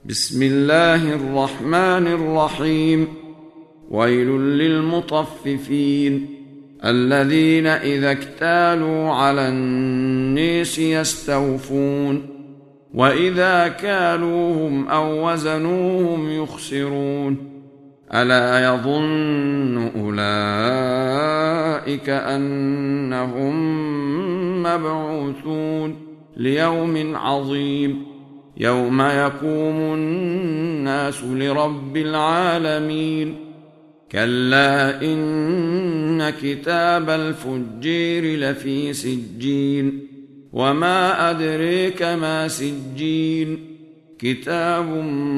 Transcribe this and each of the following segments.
بسم الله الرحمن الرحيم. ويل للمطففين الذين إذا اكتالوا على الناس يستوفون وإذا كالوهم أو وزنوهم يخسرون ألا يظن أولئك أنهم مبعوثون ليوم عظيم يوم يقوم الناس لرب العالمين كلا إن كتاب الفجير لفي سجين وما أدريك ما سجين كتاب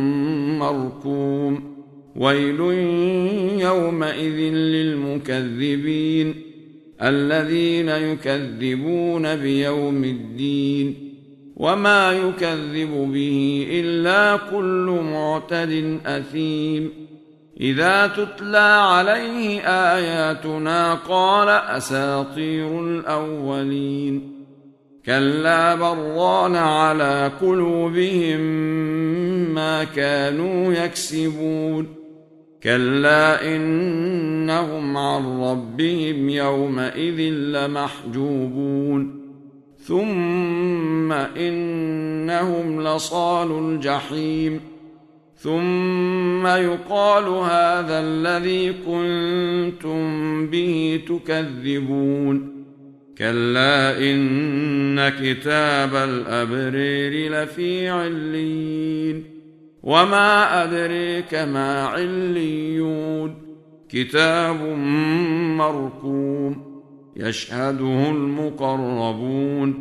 مرقوم ويل يومئذ للمكذبين الذين يكذبون بيوم الدين وما يكذب به إلا كل معتد أثيم إذا تتلى عليه آياتنا قال أساطير الأولين كلا بران على قلوبهم ما كانوا يكسبون كلا إنهم عن ربهم يومئذ لمحجوبون ثم إنهم لصالوا الجحيم ثم يقال هذا الذي كنتم به تكذبون كلا إن كتاب الأبرار لفي عليين وما أدريك ما عليون كتاب مرقوم يشهده المقربون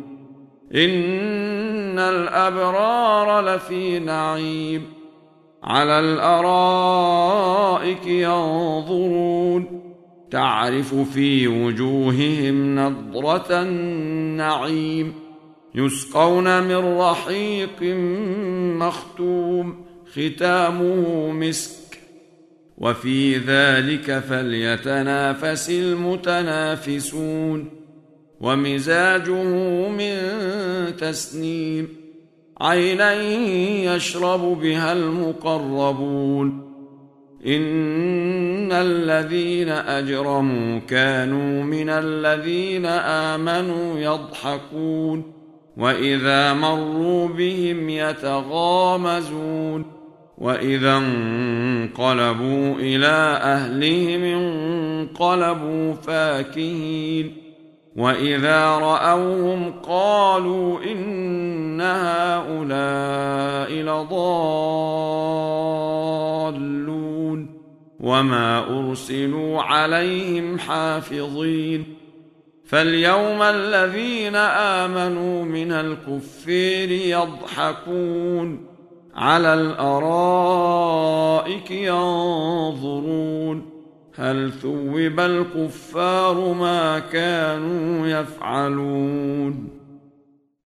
إن الأبرار لفي نعيم على الأرائك ينظرون تعرف في وجوههم نضرة النعيم يسقون من رحيق مختوم ختامه مسك وفي ذلك فليتنافس المتنافسون ومزاجه من تسنيم عينا يشرب بها المقربون إن الذين أجرموا كانوا من الذين آمنوا يضحكون وإذا مروا بهم يتغامزون وإذا انقلبوا إلى أهلهم انقلبوا فاكهين وإذا رأوهم قالوا إن هؤلاء لضالون وما أرسلوا عليهم حافظين فاليوم الذين آمنوا من الكفار يضحكون على الأرائك ينظرون هل ثوب الكفار ما كانوا يفعلون